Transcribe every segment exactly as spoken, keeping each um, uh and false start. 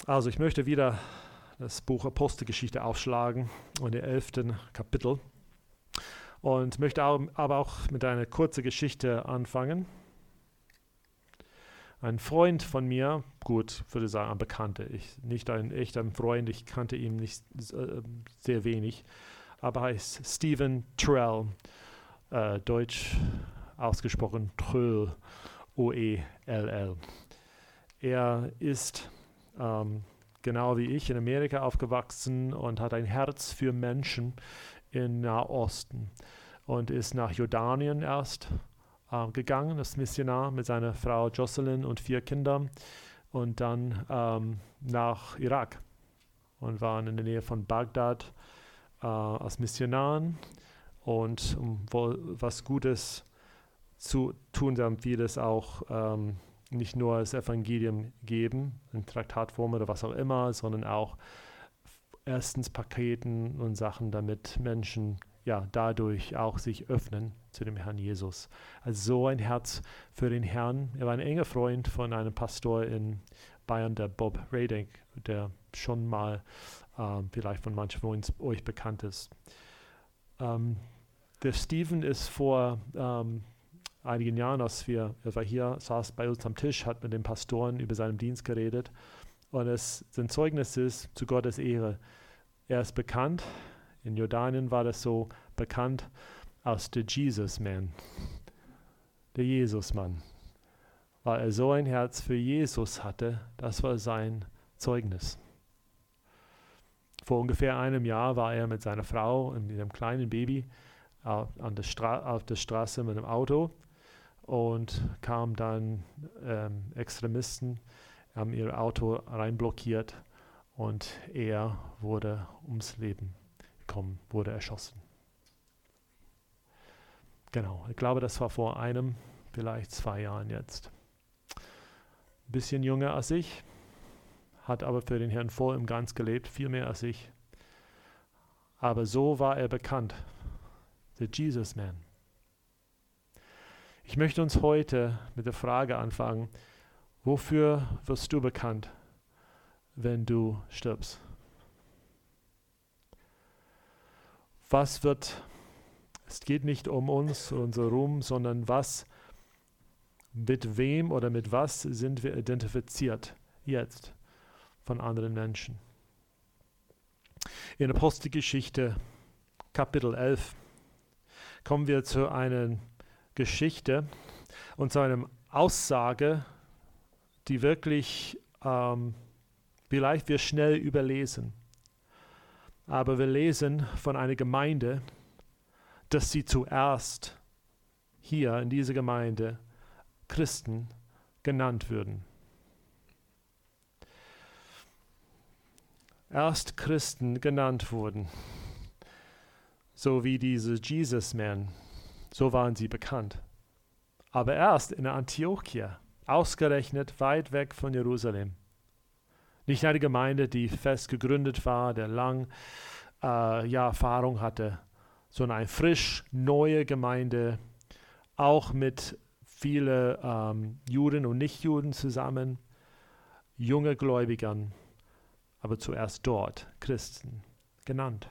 Also ich möchte wieder das Buch Apostelgeschichte aufschlagen und den elften Kapitel und möchte auch, aber auch mit einer kurzen Geschichte anfangen. Ein Freund von mir, gut, würde ich sagen, ein Bekannter, ich, nicht ein echter Freund, ich kannte ihn nicht äh, sehr wenig, aber heißt Stephen Trell, äh, deutsch ausgesprochen Tröll, O E L L. Er ist ähm, genau wie ich in Amerika aufgewachsen und hat ein Herz für Menschen im Nahosten und ist nach Jordanien erst äh, gegangen, als Missionar mit seiner Frau Jocelyn und vier Kindern und dann ähm, nach Irak und waren in der Nähe von Bagdad äh, als Missionar und um wohl was Gutes zu tun, dann wird es auch ähm, nicht nur das Evangelium geben, in Traktatform oder was auch immer, sondern auch erstens Paketen und Sachen, damit Menschen ja dadurch auch sich öffnen zu dem Herrn Jesus. Also so ein Herz für den Herrn. Er war ein enger Freund von einem Pastor in Bayern, der Bob Radek, der schon mal ähm, vielleicht von manchen von uns, euch bekannt ist. Ähm, der Stephen ist vor ähm, einigen Jahren, als wir, er war hier, saß bei uns am Tisch, hat mit den Pastoren über seinen Dienst geredet und es sein Zeugnis ist zu Gottes Ehre. Er ist bekannt, in Jordanien war das so bekannt als der Jesus Man, der Jesus-Mann, weil er so ein Herz für Jesus hatte, das war sein Zeugnis. Vor ungefähr einem Jahr war er mit seiner Frau und mit einem kleinen Baby auf, an der Stra- auf der Straße mit einem Auto und kamen dann ähm, Extremisten, haben ihr Auto reinblockiert und er wurde ums Leben gekommen, wurde erschossen. Genau, ich glaube, das war vor einem, vielleicht zwei Jahren jetzt. Ein bisschen jünger als ich, hat aber für den Herrn voll und ganz gelebt, viel mehr als ich. Aber so war er bekannt, der Jesus Man. Ich möchte uns heute mit der Frage anfangen, wofür wirst du bekannt, wenn du stirbst? Was wird, es geht nicht um uns, unser Ruhm, sondern was, mit wem oder mit was sind wir identifiziert jetzt von anderen Menschen? In Apostelgeschichte Kapitel elf kommen wir zu einer Geschichte und zu einer Aussage, die wirklich ähm, vielleicht wir schnell überlesen. Aber wir lesen von einer Gemeinde, dass sie zuerst hier in dieser Gemeinde Christen genannt würden. Erst Christen genannt wurden, so wie diese Jesus-Man. So waren sie bekannt. Aber erst in Antiochia, ausgerechnet weit weg von Jerusalem. Nicht eine Gemeinde, die fest gegründet war, der lang äh, ja, Erfahrung hatte, sondern eine frisch neue Gemeinde, auch mit vielen ähm, Juden und Nichtjuden zusammen, junge Gläubigern, aber zuerst dort Christen genannt.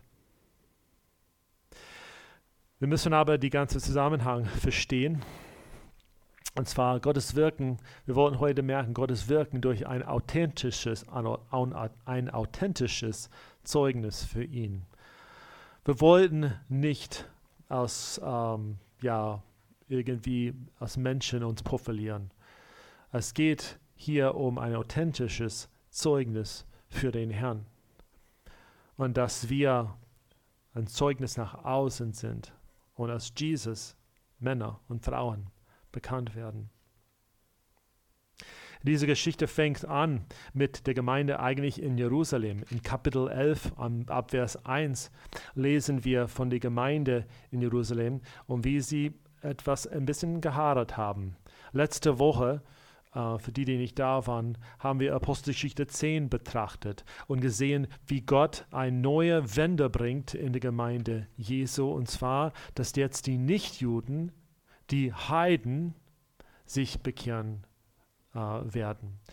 Wir müssen aber die ganze Zusammenhang verstehen. Und zwar Gottes Wirken, wir wollen heute merken, Gottes Wirken durch ein authentisches, ein authentisches Zeugnis für ihn. Wir wollten nicht als, ähm, ja, irgendwie als Menschen uns profilieren. Es geht hier um ein authentisches Zeugnis für den Herrn. Und dass wir ein Zeugnis nach außen sind und als Jesus Männer und Frauen bekannt werden. Diese Geschichte fängt an mit der Gemeinde eigentlich in Jerusalem. In Kapitel elf, ab Vers eins, lesen wir von der Gemeinde in Jerusalem und wie sie etwas ein bisschen gehadert haben. Letzte Woche, äh, für die, die nicht da waren, haben wir Apostelgeschichte zehn betrachtet und gesehen, wie Gott eine neue Wende bringt in die Gemeinde Jesu. Und zwar, dass jetzt die Nichtjuden, die Heiden, sich bekehren äh, werden.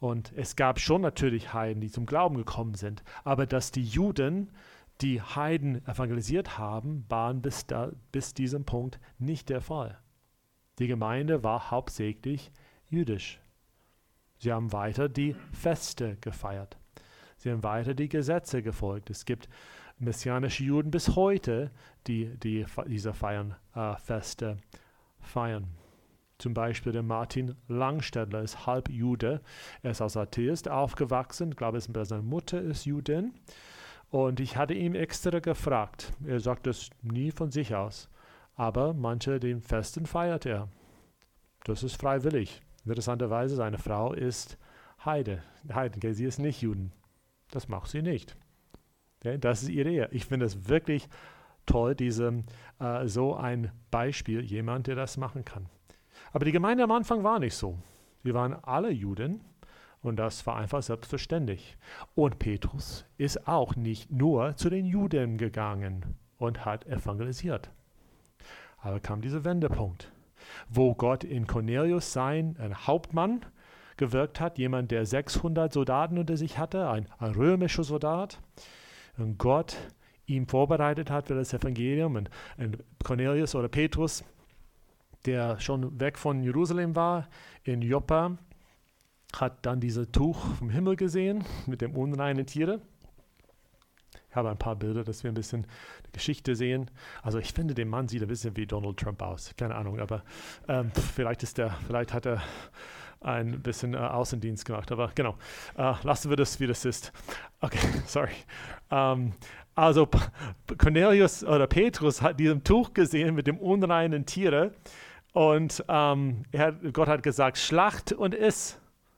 Und es gab schon natürlich Heiden, die zum Glauben gekommen sind. Aber dass die Juden die Heiden evangelisiert haben, waren bis, da, bis diesem Punkt nicht der Fall. Die Gemeinde war hauptsächlich jüdisch. Sie haben weiter die Feste gefeiert. Sie haben weiter die Gesetze gefolgt. Es gibt messianische Juden bis heute, die, die diese feiern, äh, Feste feiern. Zum Beispiel der Martin Langstädtler ist halb Jude. Er ist als Atheist aufgewachsen. Ich glaube, seine Mutter ist Judin. Und ich hatte ihn extra gefragt. Er sagt das nie von sich aus. Aber manche den Festen feiert er. Das ist freiwillig. Interessanterweise, seine Frau ist Heide. Heiden, okay, sie ist nicht Juden. Das macht sie nicht. Okay, das ist ihre Ehe. Ich finde es wirklich toll, diese, äh, so ein Beispiel, jemand, der das machen kann. Aber die Gemeinde am Anfang war nicht so. Sie waren alle Juden. Und das war einfach selbstverständlich. Und Petrus ist auch nicht nur zu den Juden gegangen und hat evangelisiert. Aber kam dieser Wendepunkt, wo Gott in Cornelius sein, ein Hauptmann, gewirkt hat, jemand, der sechshundert Soldaten unter sich hatte, ein, ein römischer Soldat, und Gott ihn vorbereitet hat für das Evangelium. Und, und Cornelius oder Petrus, der schon weg von Jerusalem war, in Joppa, hat dann dieses Tuch vom Himmel gesehen mit dem unreinen Tiere. Ich habe ein paar Bilder, dass wir ein bisschen die Geschichte sehen. Also ich finde, der Mann sieht ein bisschen wie Donald Trump aus. Keine Ahnung, aber ähm, vielleicht ist der, vielleicht hat er ein bisschen äh, Außendienst gemacht. Aber genau, äh, lassen wir das, wie das ist. Okay, sorry. Ähm, also Cornelius oder Petrus hat diesem Tuch gesehen mit dem unreinen Tiere und ähm, er hat, Gott hat gesagt, schlacht und iss.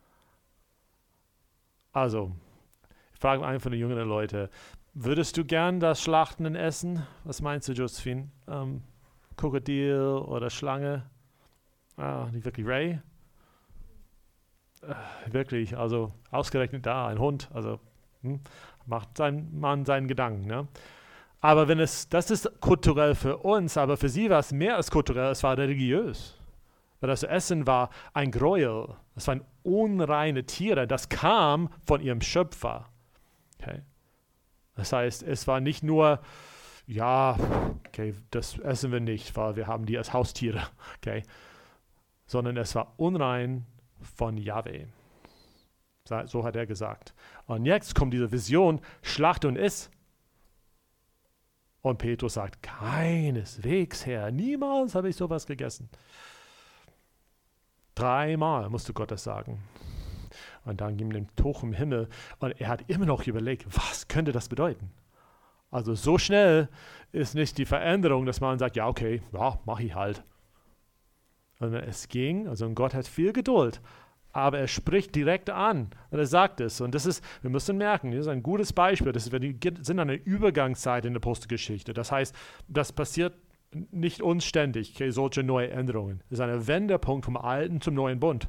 Also, ich frage einen von den jüngeren Leuten, würdest du gern das Schlachten und Essen? Was meinst du, Josephine? Ähm, Krokodil oder Schlange? Ah, nicht wirklich Ray? Äh, wirklich, also ausgerechnet da, ein Hund, also hm, macht sein Mann seinen Gedanken. Ne? Aber wenn es, das ist kulturell für uns, aber für sie war es mehr als kulturell, es war religiös. Weil das Essen war ein Gräuel, es waren unreine Tiere, das kam von ihrem Schöpfer. Okay. Das heißt, es war nicht nur, ja, okay, das essen wir nicht, weil wir haben die als Haustiere, okay, sondern es war unrein von Jahwe. So hat er gesagt. Und jetzt kommt diese Vision, Schlacht und iss. Und Petrus sagt, keineswegs, Herr, niemals habe ich sowas gegessen. Dreimal musste Gott das sagen. Und dann ging ihm ein Tuch im Himmel und er hat immer noch überlegt, was könnte das bedeuten? Also so schnell ist nicht die Veränderung, dass man sagt, ja okay, ja, mach ich halt. Und es ging, also Gott hat viel Geduld, aber er spricht direkt an und er sagt es. Und das ist, wir müssen merken, das ist ein gutes Beispiel, das ist, wir sind an einer Übergangszeit in der Apostelgeschichte. Das heißt, das passiert nicht uns ständig, okay, solche neue Änderungen. Das ist ein Wendepunkt vom Alten zum neuen Bund.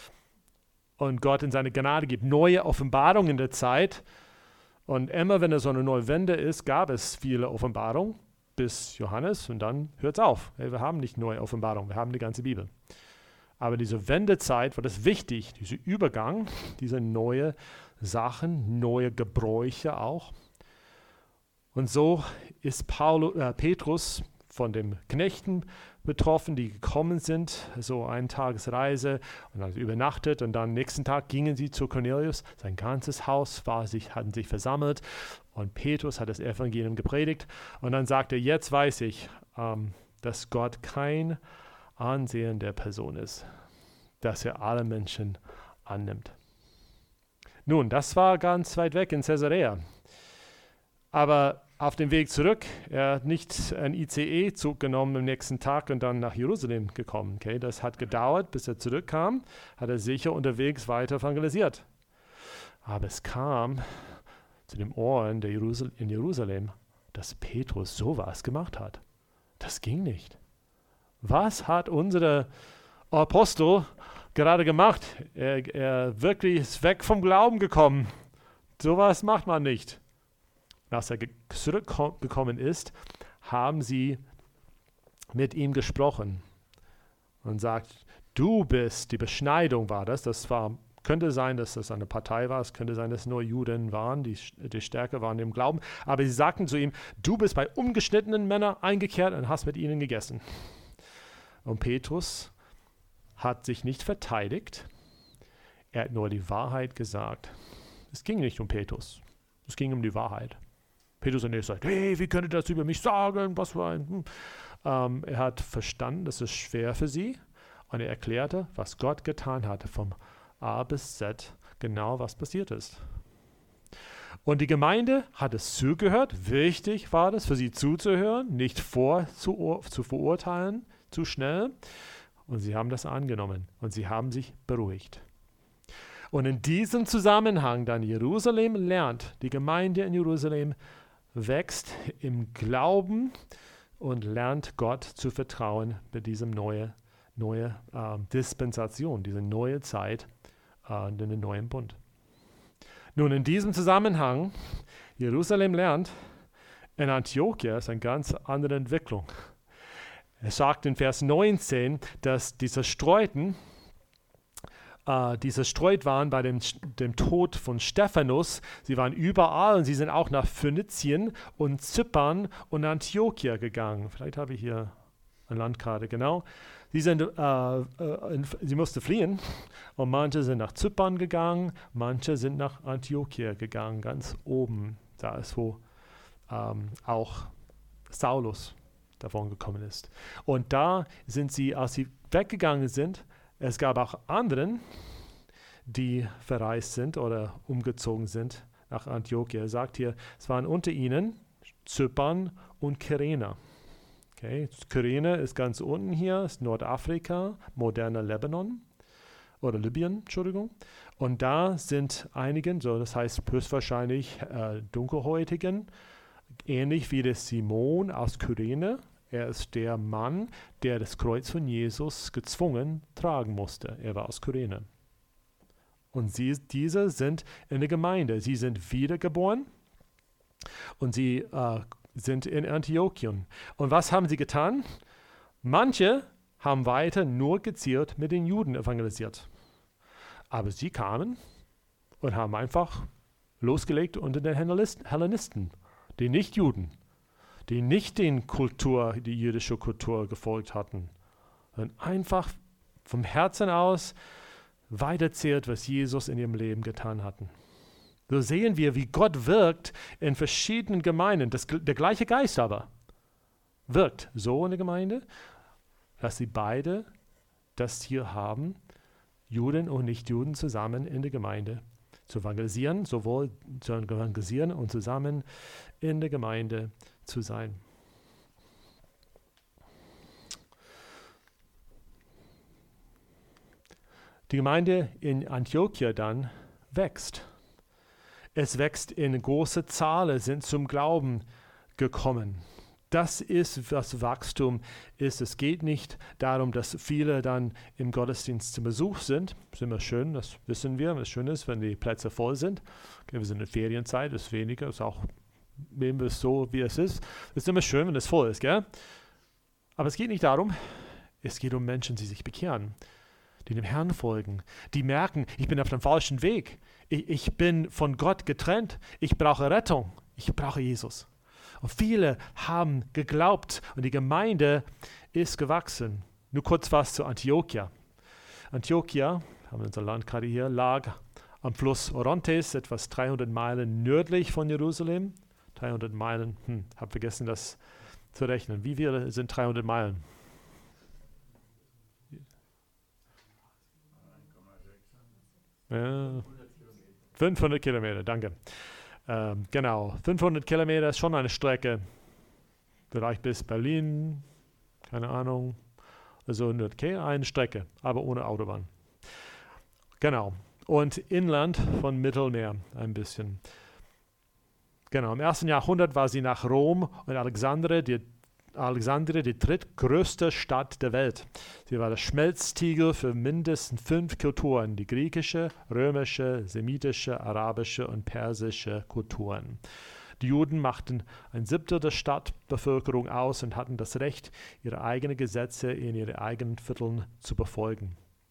Und Gott in seine Gnade gibt neue Offenbarungen in der Zeit. Und immer, wenn es so eine neue Wende ist, gab es viele Offenbarungen bis Johannes und dann hört es auf. Hey, wir haben nicht neue Offenbarungen, wir haben die ganze Bibel. Aber diese Wendezeit war das wichtig, dieser Übergang, diese neue Sachen, neue Gebräuche auch. Und so ist Paulus, äh, Petrus von den Knechten betroffen, die gekommen sind, so eine Tagesreise und dann übernachtet und dann am nächsten Tag gingen sie zu Cornelius. Sein ganzes Haus war sich, hatten sich versammelt und Petrus hat das Evangelium gepredigt und dann sagte er, jetzt weiß ich, ähm, dass Gott kein Ansehen der Person ist, dass er alle Menschen annimmt. Nun, das war ganz weit weg in Caesarea, aber auf dem Weg zurück, er hat nicht einen I C E-Zug genommen am nächsten Tag und dann nach Jerusalem gekommen. Okay? Das hat gedauert, bis er zurückkam, hat er sicher unterwegs weiter evangelisiert. Aber es kam zu den Ohren der Jerusal- in Jerusalem, dass Petrus sowas gemacht hat. Das ging nicht. Was hat unser Apostel gerade gemacht? Er, er wirklich ist weg vom Glauben gekommen. Sowas macht man nicht. Als er zurückgekommen ist, haben sie mit ihm gesprochen und sagt, du bist, die Beschneidung war das, das war Könnte sein, dass das eine Partei war, es könnte sein, dass es nur Juden waren, die, die stärker waren im Glauben. Aber sie sagten zu ihm, du bist bei ungeschnittenen Männern eingekehrt und hast mit ihnen gegessen. Und Petrus hat sich nicht verteidigt, er hat nur die Wahrheit gesagt. Es ging nicht um Petrus, es ging um die Wahrheit. Petrus hat nicht gesagt, hey, wie könnt ihr das über mich sagen? Was für ein... Hm. Ähm, er hat verstanden, das ist schwer für sie. Und er erklärte, was Gott getan hatte, vom A bis Z, genau was passiert ist. Und die Gemeinde hat es zugehört. Wichtig war das, für sie zuzuhören, nicht vor zu, zu verurteilen, zu schnell. Und sie haben das angenommen und sie haben sich beruhigt. Und in diesem Zusammenhang dann Jerusalem lernt, die Gemeinde in Jerusalem wächst im Glauben und lernt Gott zu vertrauen bei diesem neue, neue äh, Dispensation, diese neue Zeit, äh, in den neuen Bund. Nun, in diesem Zusammenhang, Jerusalem lernt, in Antiochia ist eine ganz andere Entwicklung. Er sagt in Vers neunzehn, dass die Zerstreuten, äh, die zerstreut waren bei dem, dem Tod von Stephanus. Sie waren überall und sie sind auch nach Phönizien und Zypern und Antiochia gegangen. Vielleicht habe ich hier eine Landkarte, genau. Sie, sind, äh, äh, in, sie mussten fliehen und manche sind nach Zypern gegangen, manche sind nach Antiochia gegangen, ganz oben. Da ist, wo ähm, auch Saulus davon gekommen ist. Und da sind sie, als sie weggegangen sind, es gab auch anderen, die verreist sind oder umgezogen sind nach Antiochia. Er sagt hier, es waren unter ihnen Zypern und Kyrene. Okay, Kyrene ist ganz unten hier, ist Nordafrika, moderner Lebanon oder Libyen, Entschuldigung. Und da sind einige, so das heißt höchstwahrscheinlich äh, Dunkelhäutigen, ähnlich wie der Simon aus Kyrene. Er ist der Mann, der das Kreuz von Jesus gezwungen tragen musste. Er war aus Kyrene. Und sie, diese sind in der Gemeinde. Sie sind wiedergeboren und sie äh, sind in Antiochien. Und was haben sie getan? Manche haben weiter nur gezielt mit den Juden evangelisiert. Aber sie kamen und haben einfach losgelegt unter den Hellenisten, die Nichtjuden, die nicht den Kultur, die jüdische Kultur gefolgt hatten. Und einfach vom Herzen aus weiterzählt, was Jesus in ihrem Leben getan hatten. So sehen wir, wie Gott wirkt in verschiedenen Gemeinden. Das, der gleiche Geist aber wirkt so in der Gemeinde, dass sie beide das Ziel haben, Juden und Nichtjuden zusammen in der Gemeinde zu evangelisieren, sowohl zu evangelisieren und zusammen in der Gemeinde zu sein. Die Gemeinde in Antiochia dann wächst. Es wächst in große Zahlen, sind zum Glauben gekommen. Das ist, was Wachstum ist. Es geht nicht darum, dass viele dann im Gottesdienst zum Besuch sind. Das ist immer schön, das wissen wir. Was schön ist, wenn die Plätze voll sind. Okay, wir sind in Ferienzeit, das ist weniger, ist auch nehmen wir es so, wie es ist. Es ist immer schön, wenn es voll ist, gell? Aber es geht nicht darum, es geht um Menschen, die sich bekehren, die dem Herrn folgen, die merken, ich bin auf dem falschen Weg. Ich, ich bin von Gott getrennt. Ich brauche Rettung. Ich brauche Jesus. Und viele haben geglaubt und die Gemeinde ist gewachsen. Nur kurz was zu Antiochia. Antiochia, haben wir unsere Landkarte hier, lag am Fluss Orontes, etwas dreihundert Meilen nördlich von Jerusalem. dreihundert Meilen, hm, habe vergessen, das zu rechnen. Wie viele sind dreihundert Meilen? Ja, fünfhundert Kilometer, danke. Ähm, genau, fünfhundert Kilometer ist schon eine Strecke, vielleicht bis Berlin, keine Ahnung. Also okay, eine Strecke, aber ohne Autobahn. Genau, und Inland von Mittelmeer ein bisschen. Genau, im ersten Jahrhundert war sie nach Rom und Alexandria, die, Alexandria, die drittgrößte Stadt der Welt. Sie war das Schmelztiegel für mindestens fünf Kulturen, die griechische, römische, semitische, arabische und persische Kulturen. Die Juden machten ein Siebtel der Stadtbevölkerung aus und hatten das Recht, ihre eigenen Gesetze in ihren eigenen Vierteln zu befolgen.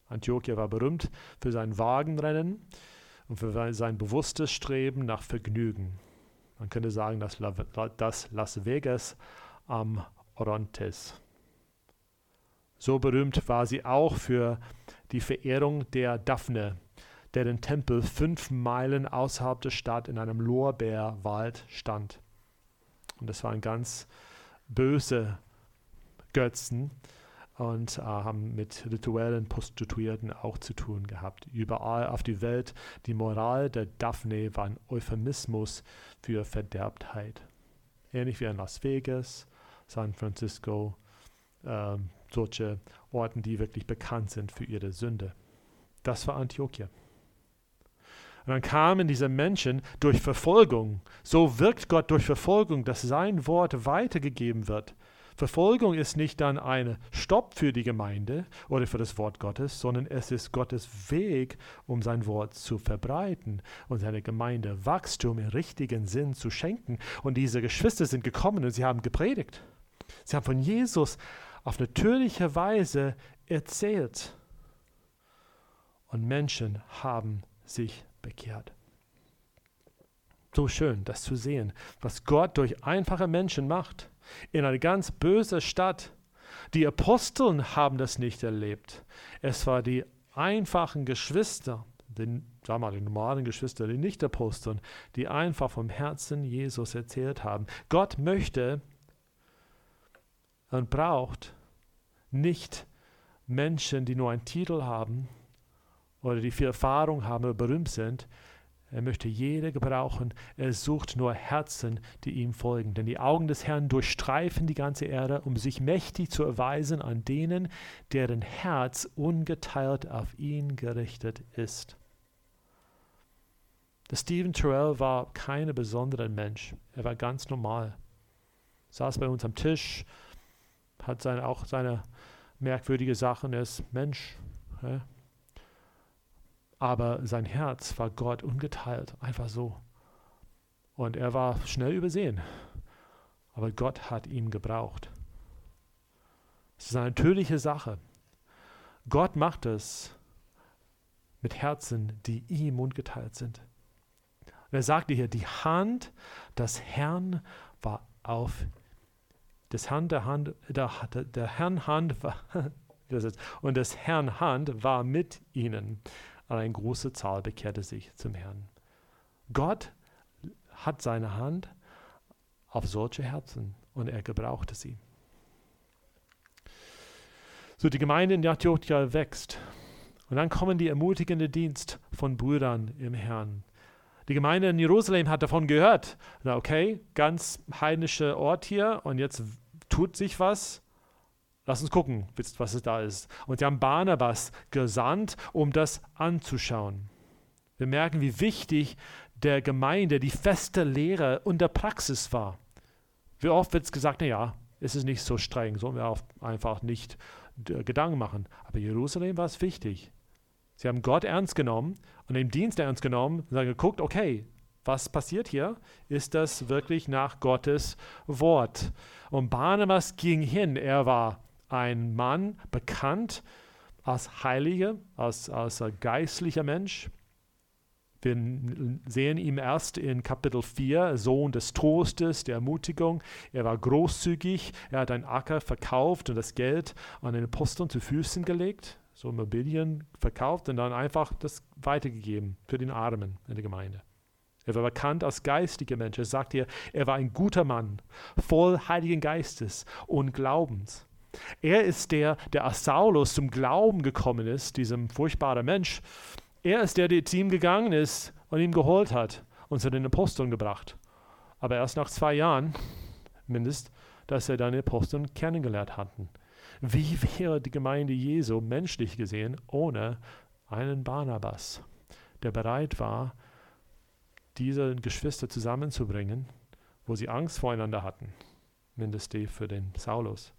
Antiochia war berühmt für sein Wagenrennen und für sein bewusstes Streben nach Vergnügen. Man könnte sagen, das, das Las Vegas am Orontes. So berühmt war sie auch für die Verehrung der Daphne, deren Tempel fünf Meilen außerhalb der Stadt in einem Lorbeerwald stand. Und das waren ganz böse Götzen und äh, haben mit rituellen Prostituierten auch zu tun gehabt. Überall auf der Welt, die Moral der Daphne war ein Euphemismus für Verderbtheit. Ähnlich wie in Las Vegas, San Francisco, äh, solche Orten, die wirklich bekannt sind für ihre Sünde. Das war Antiochia. Und dann kamen diese Menschen durch Verfolgung. So wirkt Gott durch Verfolgung, dass sein Wort weitergegeben wird. Verfolgung ist nicht dann ein Stopp für die Gemeinde oder für das Wort Gottes, sondern es ist Gottes Weg, um sein Wort zu verbreiten und seine Gemeinde Wachstum im richtigen Sinn zu schenken. Und diese Geschwister sind gekommen und sie haben gepredigt. Sie haben von Jesus auf natürliche Weise erzählt. Und Menschen haben sich bekehrt. So schön, das zu sehen, was Gott durch einfache Menschen macht. In einer ganz bösen Stadt. Die Aposteln haben das nicht erlebt. Es war die einfachen Geschwister, die, sagen wir mal, die normalen Geschwister, die Nicht-Aposteln, die einfach vom Herzen Jesus erzählt haben. Gott möchte und braucht nicht Menschen, die nur einen Titel haben oder die viel Erfahrung haben oder berühmt sind. Er möchte jede gebrauchen. Er sucht nur Herzen, die ihm folgen. Denn die Augen des Herrn durchstreifen die ganze Erde, um sich mächtig zu erweisen an denen, deren Herz ungeteilt auf ihn gerichtet ist. Der Stephen Terrell war kein besonderer Mensch. Er war ganz normal. Saß bei uns am Tisch, hat seine, auch seine merkwürdige Sachen. Er ist Mensch. Ja? Aber sein Herz war Gott ungeteilt, einfach so. Und er war schnell übersehen. Aber Gott hat ihn gebraucht. Es ist eine natürliche Sache. Gott macht es mit Herzen, die ihm ungeteilt sind. Und er sagte hier, die Hand des Herrn war auf, des Herrn der Hand, der, der Herrn Hand war, und des Herrn Hand war mit ihnen. Eine große Zahl bekehrte sich zum Herrn. Gott hat seine Hand auf solche Herzen und er gebrauchte sie. So, die Gemeinde in Antiochia wächst. Und dann kommen die ermutigende Dienst von Brüdern im Herrn. Die Gemeinde in Jerusalem hat davon gehört. Na okay, ganz heidnischer Ort hier und jetzt tut sich was. Lass uns gucken, was es da ist. Und sie haben Barnabas gesandt, um das anzuschauen. Wir merken, wie wichtig der Gemeinde die feste Lehre und der Praxis war. Wie oft wird es gesagt, naja, es ist nicht so streng, sollen wir auch einfach nicht Gedanken machen. Aber Jerusalem war es wichtig. Sie haben Gott ernst genommen und den Dienst ernst genommen und haben geguckt, okay, was passiert hier? Ist das wirklich nach Gottes Wort? Und Barnabas ging hin, er war ein Mann, bekannt als Heiliger, als, als ein geistlicher Mensch. Wir sehen ihn erst in Kapitel vier, Sohn des Trostes, der Ermutigung. Er war großzügig, er hat einen Acker verkauft und das Geld an den Aposteln zu Füßen gelegt, so Immobilien verkauft und dann einfach das weitergegeben für den Armen in der Gemeinde. Er war bekannt als geistlicher Mensch. Er sagt hier, er war ein guter Mann, voll Heiligen Geistes und Glaubens. Er ist der, der als Saulus zum Glauben gekommen ist, diesem furchtbaren Mensch. Er ist der, der zu ihm gegangen ist und ihn geholt hat und zu den Aposteln gebracht. Aber erst nach zwei Jahren, mindestens, dass er dann die Aposteln kennengelernt hatten. Wie wäre die Gemeinde Jesu menschlich gesehen ohne einen Barnabas, der bereit war, diese Geschwister zusammenzubringen, wo sie Angst voreinander hatten, mindestens für den Saulus.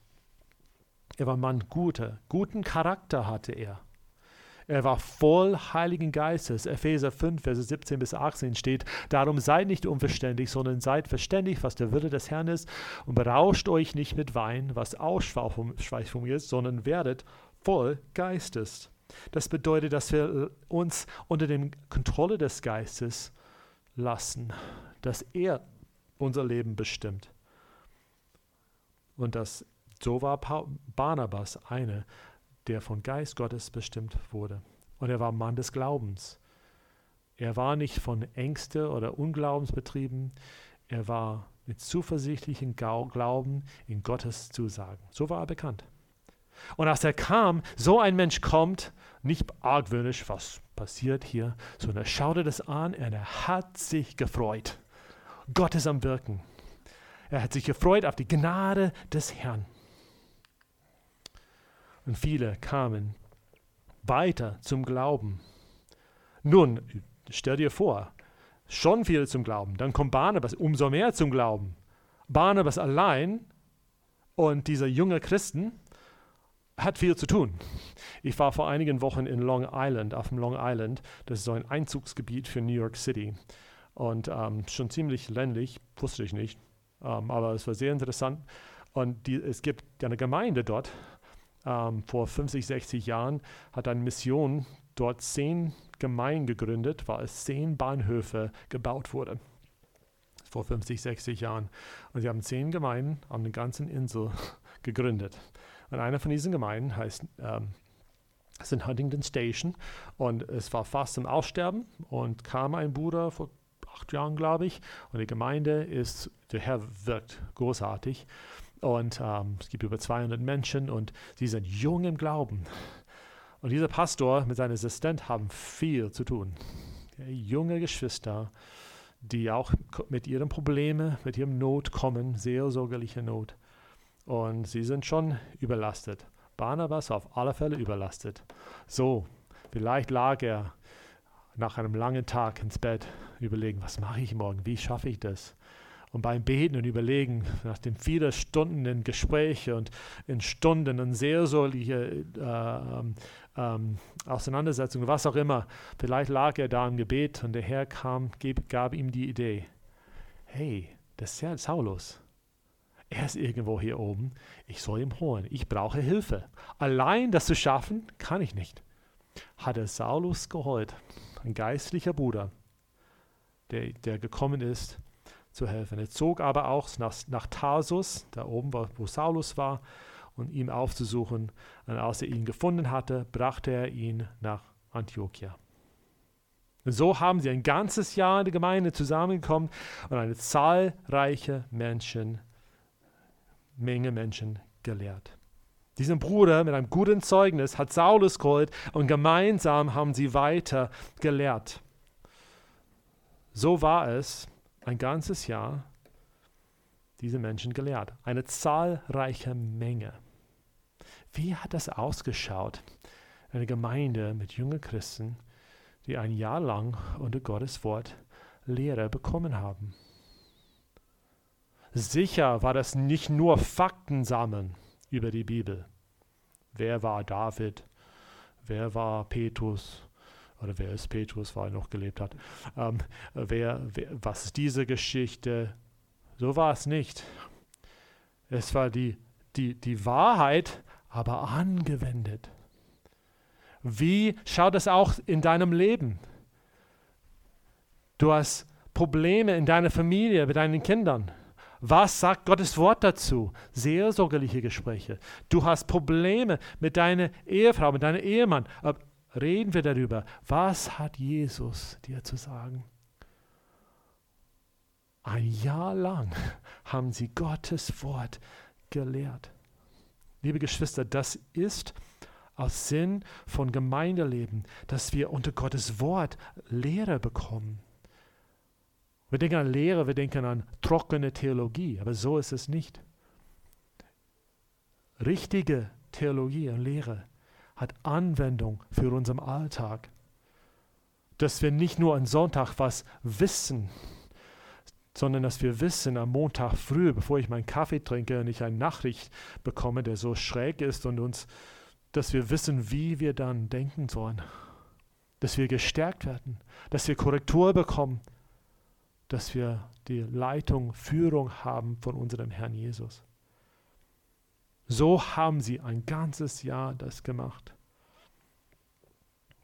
Er war ein Mann guter, guten Charakter hatte er. Er war voll Heiligen Geistes. Epheser fünf, Verse siebzehn bis achtzehn steht, darum seid nicht unverständig, sondern seid verständig, was der Wille des Herrn ist und berauscht euch nicht mit Wein, was Ausschweifung ist, sondern werdet voll Geistes. Das bedeutet, dass wir uns unter der Kontrolle des Geistes lassen, dass er unser Leben bestimmt. Und das, so war Barnabas einer, der vom Geist Gottes bestimmt wurde. Und er war Mann des Glaubens. Er war nicht von Ängste oder Unglaubens betrieben. Er war mit zuversichtlichem Glauben in Gottes Zusagen. So war er bekannt. Und als er kam, so ein Mensch kommt, nicht argwöhnisch, was passiert hier, sondern er schaute das an und er hat sich gefreut. Gott ist am Wirken. Er hat sich gefreut auf die Gnade des Herrn. Und viele kamen weiter zum Glauben. Nun, stell dir vor, schon viele zum Glauben. Dann kommt Barnabas umso mehr zum Glauben. Barnabas allein und dieser junge Christen hat viel zu tun. Ich war vor einigen Wochen in Long Island, auf dem Long Island. Das ist so ein Einzugsgebiet für New York City. Und ähm, schon ziemlich ländlich, wusste ich nicht. Ähm, aber es war sehr interessant. Und die, es gibt eine Gemeinde dort. Ähm, vor fünfzig, sechzig Jahren hat eine Mission dort zehn Gemeinden gegründet, weil es zehn Bahnhöfe gebaut wurde. Vor fünfzig, sechzig Jahren. Und sie haben zehn Gemeinden an der ganzen Insel gegründet. Und eine von diesen Gemeinden heißt ähm, ist in Huntington Station. Und es war fast zum Aussterben. Und kam ein Bruder vor acht Jahren, glaube ich. Und die Gemeinde ist, der Herr wirkt großartig. Und ähm, es gibt über zweihundert Menschen und sie sind jung im Glauben. Und dieser Pastor mit seinem Assistent haben viel zu tun. Ja, junge Geschwister, die auch mit ihren Problemen, mit ihrem Not kommen, seelsorgerliche Not. Und sie sind schon überlastet. Barnabas war auf alle Fälle überlastet. So, vielleicht lag er nach einem langen Tag ins Bett, überlegen, was mache ich morgen, wie schaffe ich das? Und beim Beten und Überlegen, nach den vielen Stunden in Gespräche und in Stunden in seelsorgliche äh, ähm, Auseinandersetzungen, was auch immer, vielleicht lag er da im Gebet und der Herr kam, gab, gab ihm die Idee, hey, das ist ja Saulus. Er ist irgendwo hier oben. Ich soll ihm holen. Ich brauche Hilfe. Allein das zu schaffen, kann ich nicht. Hat er Saulus geholt, ein geistlicher Bruder, der, der gekommen ist, zu helfen. Er zog aber auch nach, nach Tarsus, da oben, wo, wo Saulus war, um ihn aufzusuchen. Und als er ihn gefunden hatte, brachte er ihn nach Antiochia. Und so haben sie ein ganzes Jahr in der Gemeinde zusammengekommen und eine zahlreiche Menschen, Menge Menschen gelehrt. Diesen Bruder mit einem guten Zeugnis hat Saulus geholt und gemeinsam haben sie weiter gelehrt. So war es ein ganzes Jahr, diese Menschen gelehrt. Eine zahlreiche Menge. Wie hat das ausgeschaut? Eine Gemeinde mit jungen Christen, die ein Jahr lang unter Gottes Wort Lehre bekommen haben. Sicher war das nicht nur Fakten sammeln über die Bibel. Wer war David? Wer war Petrus? Oder wer ist Petrus, weil er noch gelebt hat? Ähm, wer, wer, was ist diese Geschichte? So war es nicht. Es war die, die, die Wahrheit, aber angewendet. Wie schaut es auch in deinem Leben? Du hast Probleme in deiner Familie, mit deinen Kindern. Was sagt Gottes Wort dazu? Seelsorgerliche Gespräche. Du hast Probleme mit deiner Ehefrau, mit deinem Ehemann. Reden wir darüber. Was hat Jesus dir zu sagen? Ein Jahr lang haben sie Gottes Wort gelehrt. Liebe Geschwister, das ist aus Sinn von Gemeindeleben, dass wir unter Gottes Wort Lehre bekommen. Wir denken an Lehre, wir denken an trockene Theologie, aber so ist es nicht. Richtige Theologie und Lehre hat Anwendung für unseren Alltag. Dass wir nicht nur am Sonntag was wissen, sondern dass wir wissen am Montag früh, bevor ich meinen Kaffee trinke und ich eine Nachricht bekomme, der so schräg ist und uns, dass wir wissen, wie wir dann denken sollen. Dass wir gestärkt werden, dass wir Korrektur bekommen, dass wir die Leitung, Führung haben von unserem Herrn Jesus. So haben sie ein ganzes Jahr das gemacht.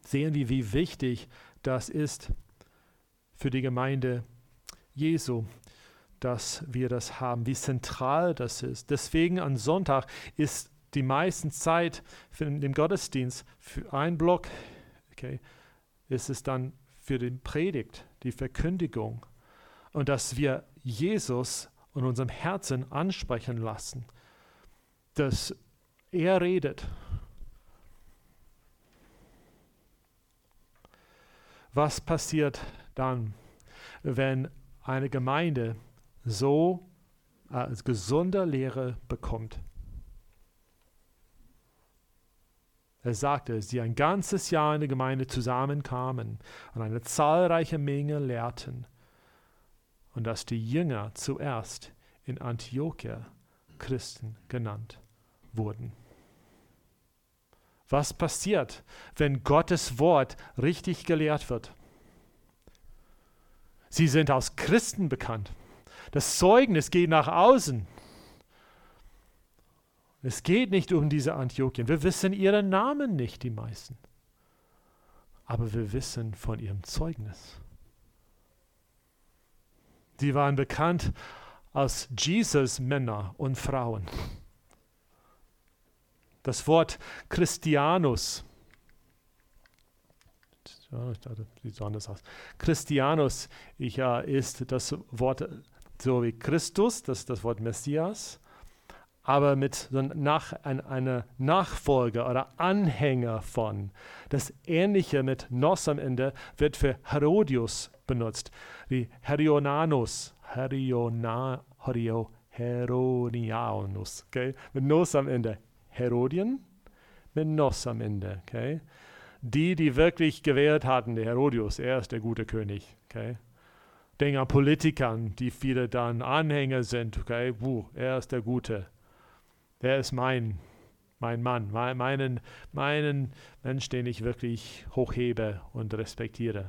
sehen wir, wie wichtig das ist für die Gemeinde Jesu, dass wir das haben, wie zentral das ist. Deswegen am Sonntag ist die meiste Zeit für den Gottesdienst für einen Block, okay, ist es dann für die Predigt, die Verkündigung und dass wir Jesus in unserem Herzen ansprechen lassen, dass er redet. Was passiert dann, wenn eine Gemeinde so als gesunde Lehre bekommt? Er sagte, sie ein ganzes Jahr in der Gemeinde zusammenkamen und eine zahlreiche Menge lehrten und dass die Jünger zuerst in Antiochia Christen genannt wurden. Was passiert, wenn Gottes Wort richtig gelehrt wird? Sie sind als Christen bekannt. Das Zeugnis geht nach außen. Es geht nicht um diese Antiochien. Wir wissen ihren Namen nicht, die meisten. Aber wir wissen von ihrem Zeugnis. Sie waren bekannt als Jesus-Männer und Frauen. Das Wort Christianus, ja, ich dachte, sieht so anders aus. Christianus ich, ja, ist das Wort so wie Christus, das ist das Wort Messias, aber mit so nach, ein, einer Nachfolger oder Anhänger von. Das Ähnliche mit Nos am Ende wird für Herodius benutzt, wie Herionanus, Heriona, Herio, Heronianus, okay? Mit Nos am Ende. Herodien mit Nos am Ende. Okay? Die, die wirklich gewählt hatten, der Herodius, er ist der gute König. Okay? Denken an Politikern, die viele dann Anhänger sind. Okay? Buh, er ist der Gute. Der ist mein, mein Mann, mein, meinen, meinen Mensch, den ich wirklich hochhebe und respektiere.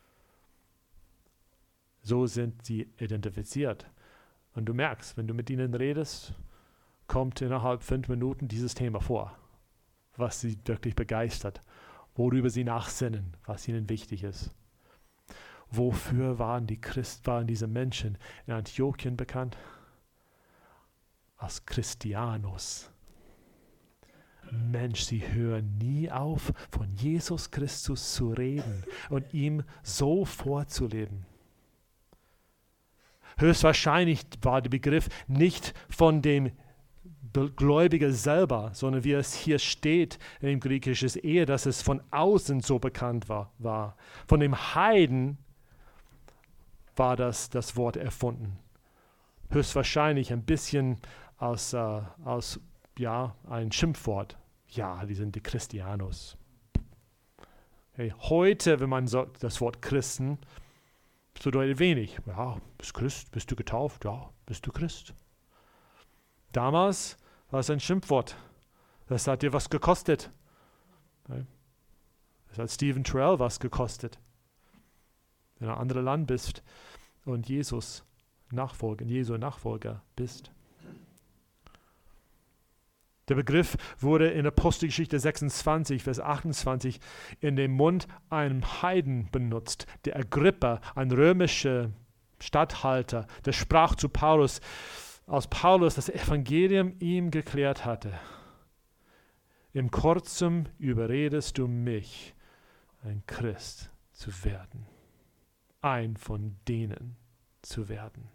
So sind sie identifiziert. Und du merkst, wenn du mit ihnen redest, kommt innerhalb fünf Minuten dieses Thema vor, was sie wirklich begeistert, worüber sie nachsinnen, was ihnen wichtig ist. Wofür waren die Christ, waren diese Menschen in Antiochien bekannt? Als Christianus. Mensch, sie hören nie auf, von Jesus Christus zu reden und ihm so vorzuleben. Höchstwahrscheinlich war der Begriff nicht von dem Gläubiger selber, sondern wie es hier steht in dem Griechischen, eher, dass es von außen so bekannt war. war. Von dem Heiden war das, das Wort erfunden. Höchstwahrscheinlich ein bisschen aus, äh, aus ja, ein Schimpfwort. Ja, die sind die Christianos. Hey, heute, wenn man sagt, das Wort Christen, bedeutet wenig. Ja, bist Christ, bist du getauft? Ja, bist du Christ. Damals war es ein Schimpfwort. Das hat dir was gekostet. Das hat Stephen Terrell was gekostet. Wenn du ein anderes Land bist und Jesus Nachfolger, Jesu Nachfolger bist. Der Begriff wurde in Apostelgeschichte sechsundzwanzig, Vers achtundzwanzig in dem Mund einem Heiden benutzt. Der Agrippa, ein römischer Statthalter, der sprach zu Paulus, als Paulus das Evangelium ihm geklärt hatte. Im Kurzem überredest du mich, ein Christ zu werden, ein von denen zu werden.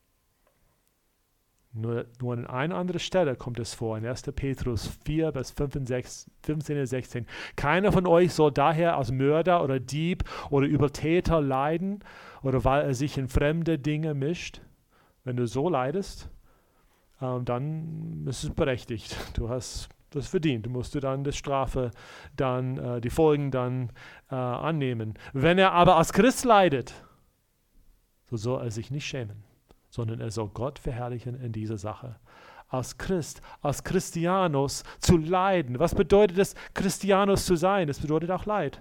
Nur, nur an einer anderen Stelle kommt es vor, in erster Petrus vier, Vers fünfzehn und sechzehn. Keiner von euch soll daher als Mörder oder Dieb oder Übeltäter leiden oder weil er sich in fremde Dinge mischt. Wenn du so leidest, ähm, dann ist es berechtigt. Du hast das verdient. Du musst du dann die Strafe, dann äh, die Folgen dann äh, annehmen. Wenn er aber als Christ leidet, so soll er sich nicht schämen, sondern er soll Gott verherrlichen in dieser Sache. Als Christ, als Christianus zu leiden. Was bedeutet es, Christianus zu sein? Das bedeutet auch Leid.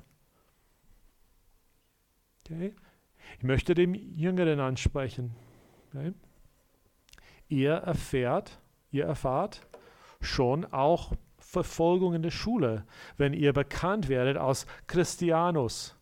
Okay? Ich möchte den Jüngeren ansprechen. Okay? Ihr erfährt, ihr erfahrt schon auch Verfolgung in der Schule, wenn ihr bekannt werdet als Christianus.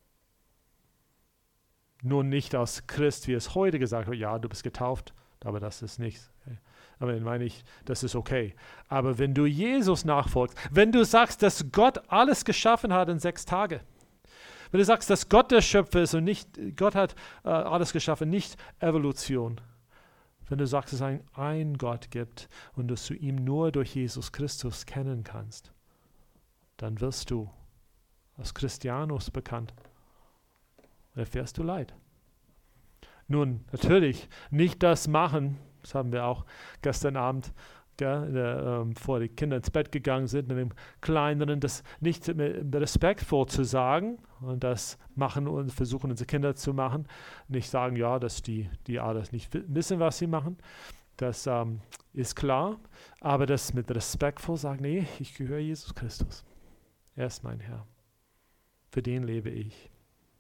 Nun nicht als Christ, wie es heute gesagt wird, ja, du bist getauft, aber das ist nichts. Okay. Aber dann meine ich, das ist okay. Aber wenn du Jesus nachfolgst, wenn du sagst, dass Gott alles geschaffen hat in sechs Tagen, wenn du sagst, dass Gott der Schöpfer ist und nicht, Gott hat äh, alles geschaffen, nicht Evolution. Wenn du sagst, dass es ein, ein Gott gibt und dass du ihn nur durch Jesus Christus kennen kannst, dann wirst du als Christianus bekannt. Und erfährst du Leid. Nun, natürlich, nicht das machen, das haben wir auch gestern Abend, gell, der, ähm, bevor die Kinder ins Bett gegangen sind, mit dem Kleineren, das nicht respektvoll zu sagen und das machen und versuchen unsere Kinder zu machen. Nicht sagen, ja, dass die, die alles nicht wissen, was sie machen. Das ähm, ist klar, aber das mit respektvoll sagen, nee, ich gehöre Jesus Christus. Er ist mein Herr. Für den lebe ich.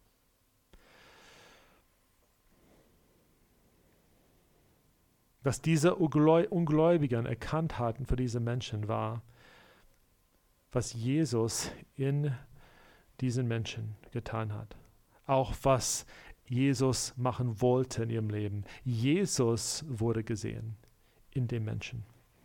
Was diese Ungläubigen erkannt hatten für diese Menschen war, was Jesus in diesen Menschen getan hat. Auch was Jesus machen wollte in ihrem Leben. Jesus wurde gesehen in den Menschen.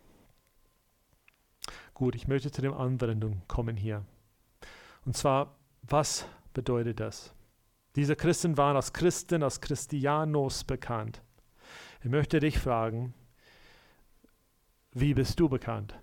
Gut, ich möchte zu den Anwendungen kommen hier. Und zwar, was bedeutet das? Diese Christen waren als Christen, als Christianos bekannt. Ich möchte dich fragen, wie bist du bekannt?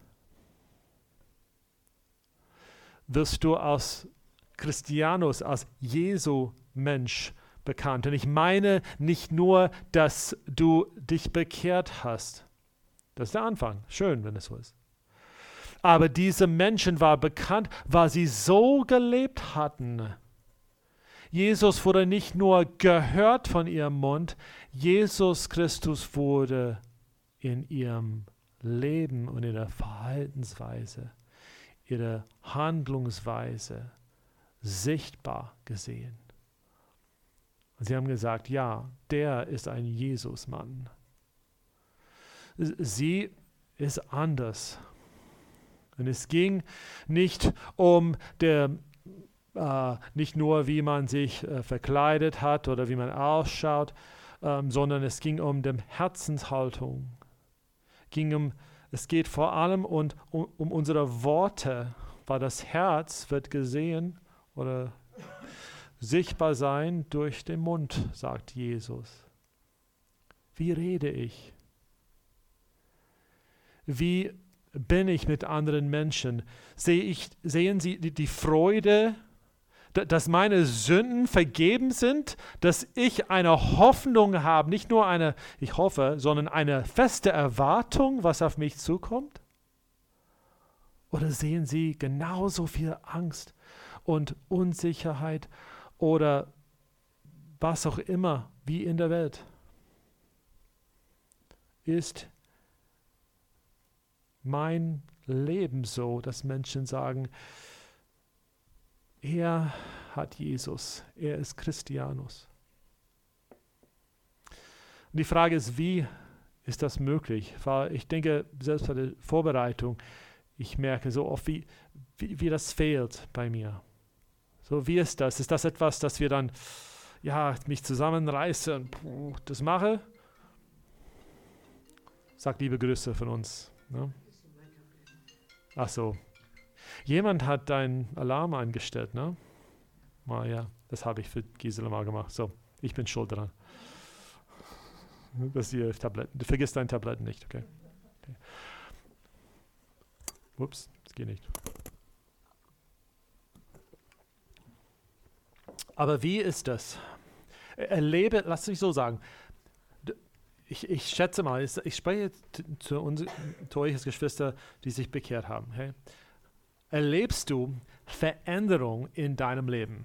Wirst du als Christianus, als Jesu Mensch bekannt? Und ich meine nicht nur, dass du dich bekehrt hast. Das ist der Anfang. Schön, wenn es so ist. Aber diese Menschen waren bekannt, weil sie so gelebt hatten. Jesus wurde nicht nur gehört von ihrem Mund, Jesus Christus wurde in ihrem Leben und in der Verhaltensweise, ihrer Handlungsweise sichtbar gesehen. Und sie haben gesagt, ja, der ist ein Jesusmann. Sie ist anders. Und es ging nicht um der Äh, nicht nur, wie man sich äh, verkleidet hat oder wie man ausschaut, ähm, sondern es ging um die Herzenshaltung. Ging um, es geht vor allem um, um, um unsere Worte, weil das Herz wird gesehen oder sichtbar sein durch den Mund, sagt Jesus. Wie rede ich? Wie bin ich mit anderen Menschen? Sehe ich, sehen Sie die, die Freude, dass meine Sünden vergeben sind, dass ich eine Hoffnung habe, nicht nur eine, ich hoffe, sondern eine feste Erwartung, was auf mich zukommt? Oder sehen Sie genauso viel Angst und Unsicherheit oder was auch immer wie in der Welt? Ist mein Leben so, dass Menschen sagen, er hat Jesus, er ist Christianus. Und die Frage ist, wie ist das möglich? Weil ich denke, selbst bei der Vorbereitung, ich merke so oft, wie, wie, wie das fehlt bei mir. So, wie ist das? Ist das etwas, dass wir dann, ja, mich zusammenreiße und puh, das mache? Sagt liebe Grüße von uns. Ne? Ach so. Jemand hat deinen Alarm eingestellt, ne? Mal, ja, das habe ich für Gisela mal gemacht. So, ich bin schuld dran. Das hier Tabletten. Du vergisst deine Tabletten nicht, okay? okay. Ups, das geht nicht. Aber wie ist das? Erlebe, lass mich so sagen. Ich, ich schätze mal, ich spreche zu, uns, zu euch als Geschwister, die sich bekehrt haben. Hey? Erlebst du Veränderung in deinem Leben?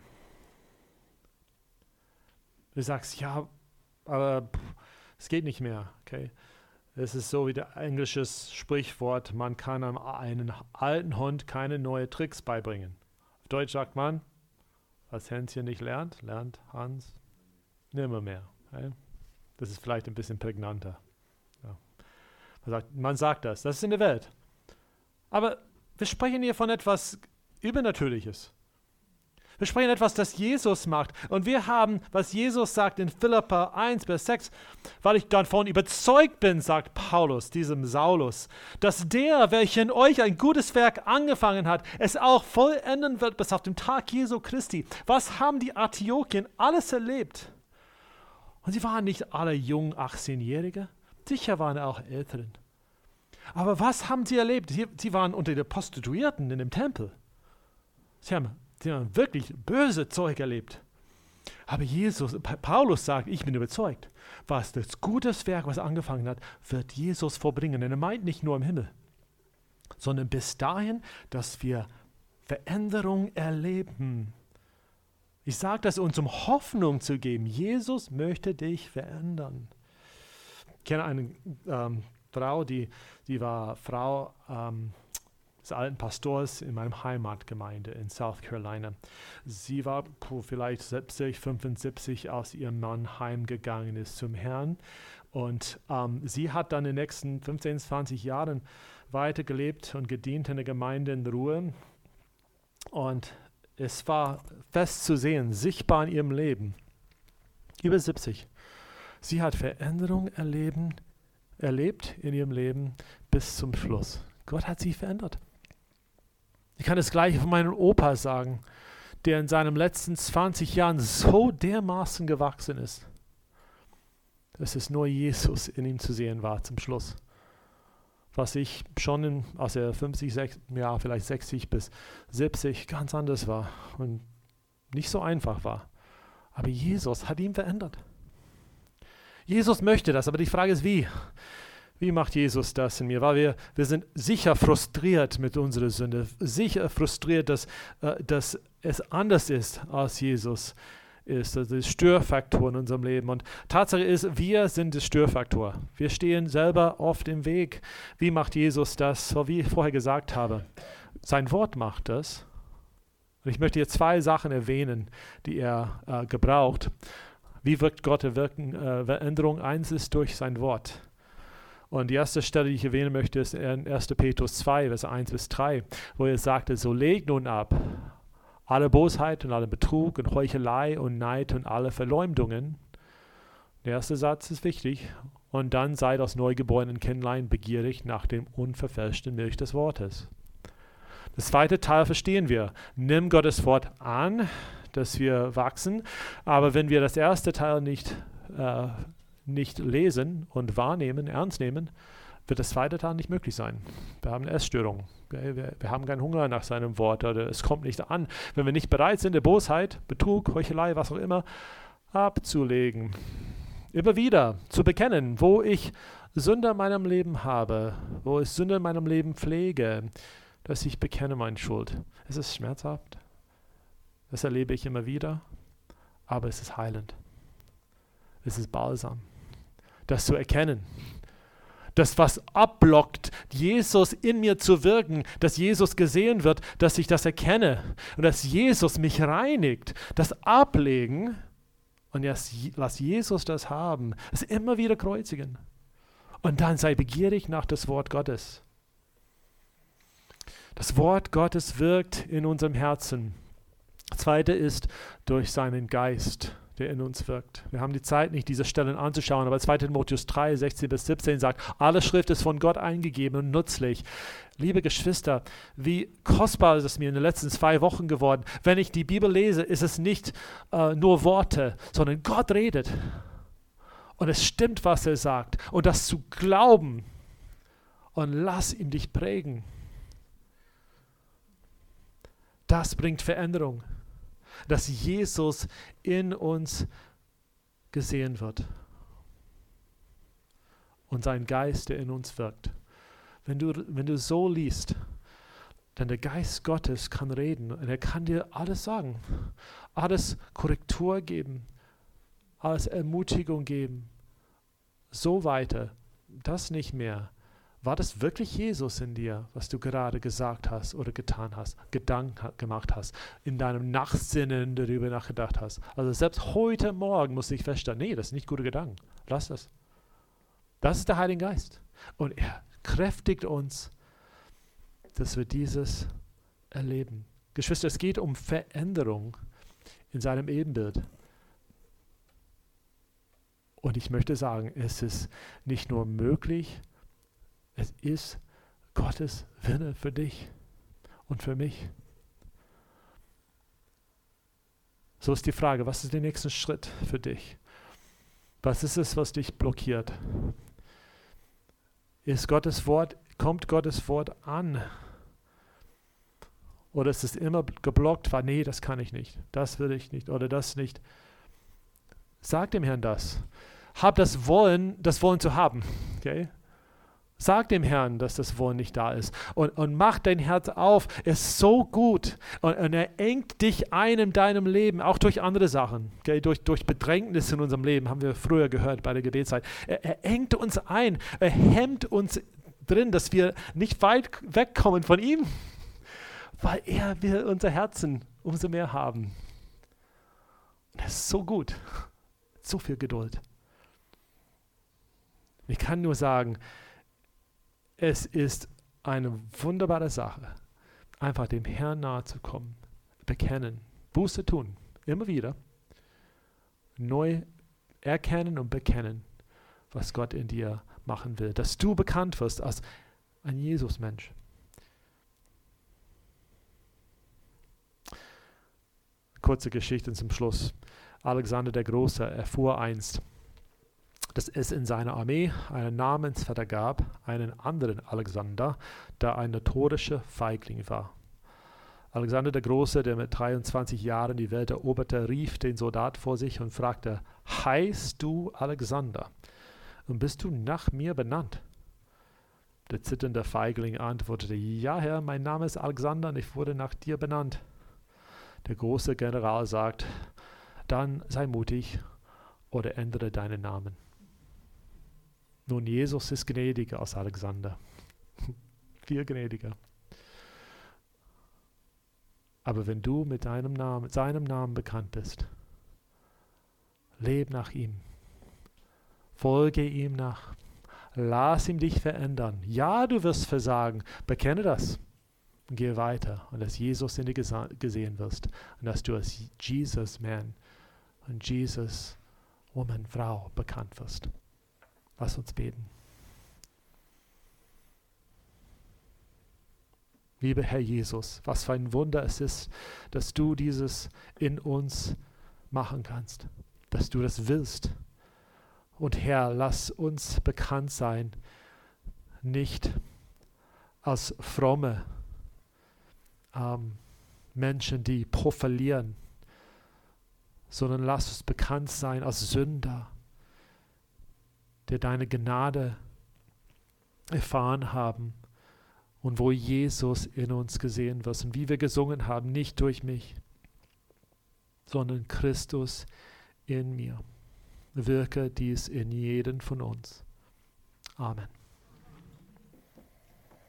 Du sagst, ja, aber pff, es geht nicht mehr. Okay? Es ist so wie der englische Sprichwort, man kann einem, einem alten Hund keine neuen Tricks beibringen. Auf Deutsch sagt man, was Hänschen nicht lernt, lernt Hans nimmer mehr. Okay? Das ist vielleicht ein bisschen prägnanter. Ja. Man, sagt, man sagt das, das ist in der Welt. Aber Wir sprechen hier von etwas Übernatürliches. Wir sprechen etwas, das Jesus macht. Und wir haben, was Jesus sagt in Philipper eins, Vers sechs, weil ich davon überzeugt bin, sagt Paulus, diesem Saulus, dass der, welcher in euch ein gutes Werk angefangen hat, es auch vollenden wird bis auf den Tag Jesu Christi. Was haben die Antiochien alles erlebt? Und sie waren nicht alle jung achtzehnjährige, sicher waren auch Älteren. Aber was haben sie erlebt? Sie, sie waren unter den Prostituierten in dem Tempel. Sie haben Sie haben wirklich böse Zeug erlebt. Aber Jesus, Paulus sagt, ich bin überzeugt, was das gutes Werk, was er angefangen hat, wird Jesus vollbringen. Und er meint nicht nur im Himmel, sondern bis dahin, dass wir Veränderung erleben. Ich sage das uns, um Hoffnung zu geben. Jesus möchte dich verändern. Ich kenne eine ähm, Frau, die, die war Frau ähm, des alten Pastors in meiner Heimatgemeinde in South Carolina. Sie war puh, vielleicht siebzig, fünfundsiebzig, als ihr Mann heimgegangen ist zum Herrn. Und ähm, sie hat dann in den nächsten fünfzehn, zwanzig Jahren weitergelebt und gedient in der Gemeinde in Ruhe. Und es war fest zu sehen, sichtbar in ihrem Leben. Über siebzig. Sie hat Veränderung erleben, erlebt in ihrem Leben bis zum Schluss. Gott hat sie verändert. Ich kann das Gleiche von meinem Opa sagen, der in seinen letzten zwanzig Jahren so dermaßen gewachsen ist, dass es nur Jesus in ihm zu sehen war zum Schluss. Was ich schon, in, als er fünfzig, sechzig, ja, vielleicht sechzig bis siebzig ganz anders war und nicht so einfach war. Aber Jesus hat ihn verändert. Jesus möchte das, aber die Frage ist, wie? Wie macht Jesus das in mir? Weil wir, wir sind sicher frustriert mit unserer Sünde, sicher frustriert, dass, äh, dass es anders ist, als Jesus ist. Also das Störfaktor in unserem Leben. Und Tatsache ist, wir sind der Störfaktor. Wir stehen selber oft im Weg. Wie macht Jesus das? So wie ich vorher gesagt habe, sein Wort macht das. Und ich möchte hier zwei Sachen erwähnen, die er äh, gebraucht. Wie wirkt Gott der Wirken, äh, Veränderung? Eins ist durch sein Wort. Und die erste Stelle, die ich erwähnen möchte, ist in erster Petrus zwei, Vers eins bis drei, wo er sagte, so legt nun ab alle Bosheit und alle Betrug und Heuchelei und Neid und alle Verleumdungen. Der erste Satz ist wichtig. Und dann seid aus neugeborenen Kindlein begierig nach dem unverfälschten Milch des Wortes. Das zweite Teil verstehen wir. Nimm Gottes Wort an, dass wir wachsen. Aber wenn wir das erste Teil nicht äh, nicht lesen und wahrnehmen, ernst nehmen, wird das zweite Teil nicht möglich sein. Wir haben eine Essstörung. Wir, wir, wir haben keinen Hunger nach seinem Wort oder es kommt nicht an. Wenn wir nicht bereit sind, der Bosheit, Betrug, Heuchelei, was auch immer, abzulegen. Immer wieder zu bekennen, wo ich Sünde in meinem Leben habe, wo ich Sünde in meinem Leben pflege, dass ich bekenne meine Schuld. Es ist schmerzhaft. Das erlebe ich immer wieder, aber es ist heilend. Es ist balsam. Das zu erkennen, das was abblockt, Jesus in mir zu wirken, dass Jesus gesehen wird, dass ich das erkenne und dass Jesus mich reinigt, das Ablegen und jetzt lass Jesus das haben, es immer wieder kreuzigen und dann sei begierig nach das Wort Gottes. Das Wort Gottes wirkt in unserem Herzen. Das zweite ist durch seinen Geist, der in uns wirkt. Wir haben die Zeit nicht, diese Stellen anzuschauen, aber zweiter Timotheus drei, sechzehn bis siebzehn sagt, alle Schrift ist von Gott eingegeben und nützlich. Liebe Geschwister, wie kostbar ist es mir in den letzten zwei Wochen geworden. Wenn ich die Bibel lese, ist es nicht äh, nur Worte, sondern Gott redet. Und es stimmt, was er sagt. Und das zu glauben und lass ihn dich prägen. Das bringt Veränderung. Dass Jesus in uns gesehen wird und sein Geist, der in uns wirkt. Wenn du, wenn du so liest, dann der Geist Gottes kann reden und er kann dir alles sagen, alles Korrektur geben, alles Ermutigung geben, so weiter, das nicht mehr. War das wirklich Jesus in dir, was du gerade gesagt hast oder getan hast, Gedanken gemacht hast, in deinem Nachtsinnen darüber nachgedacht hast? Also selbst heute Morgen musste ich feststellen, nee, das ist nicht gute Gedanken. Lass das. Das ist der Heilige Geist. Und er kräftigt uns, dass wir dieses erleben. Geschwister, es geht um Veränderung in seinem Ebenbild. Und ich möchte sagen, es ist nicht nur möglich, es ist Gottes Wille für dich und für mich. So ist die Frage, was ist der nächste Schritt für dich? Was ist es, was dich blockiert? Ist Gottes Wort, kommt Gottes Wort an? Oder ist es immer geblockt, weil, nee, das kann ich nicht, das will ich nicht oder das nicht. Sag dem Herrn das. Hab das Wollen, das Wollen zu haben. Okay? Sag dem Herrn, dass das Wollen nicht da ist. Und, und mach dein Herz auf. Er ist so gut. Und, und er engt dich ein in deinem Leben, auch durch andere Sachen. Okay? Durch, durch Bedrängnisse in unserem Leben, haben wir früher gehört bei der Gebetszeit. Er, er engt uns ein. Er hemmt uns drin, dass wir nicht weit wegkommen von ihm. Weil er will unser Herzen umso mehr haben. Und er ist so gut. So viel Geduld. Ich kann nur sagen, es ist eine wunderbare Sache, einfach dem Herrn nahe zu kommen, bekennen, Buße tun, immer wieder, neu erkennen und bekennen, was Gott in dir machen will, dass du bekannt wirst als ein Jesus-Mensch. Kurze Geschichte zum Schluss. Alexander der Große erfuhr einst, dass es in seiner Armee einen Namensvetter gab, einen anderen Alexander, der ein notorischer Feigling war. Alexander der Große, der mit dreiundzwanzig Jahren die Welt eroberte, rief den Soldat vor sich und fragte, heißt du Alexander und bist du nach mir benannt? Der zitternde Feigling antwortete, ja Herr, mein Name ist Alexander und ich wurde nach dir benannt. Der große General sagt, dann sei mutig oder ändere deinen Namen. Nun, Jesus ist gnädiger als Alexander. Viel gnädiger. Aber wenn du mit deinem Namen, seinem Namen bekannt bist, leb nach ihm. Folge ihm nach. Lass ihn dich verändern. Ja, du wirst versagen. Bekenne das. Und gehe weiter. Und dass Jesus in dir gesa- gesehen wirst. Und dass du als Jesus Man und Jesus Woman, Frau bekannt wirst. Lass uns beten. Lieber Herr Jesus, was für ein Wunder es ist, dass du dieses in uns machen kannst, dass du das willst. Und Herr, lass uns bekannt sein, nicht als fromme ähm, Menschen, die profilieren, sondern lass uns bekannt sein als Sünder, der deine Gnade erfahren haben und wo Jesus in uns gesehen wird. Und wie wir gesungen haben, nicht durch mich, sondern Christus in mir. Wirke dies in jedem von uns. Amen.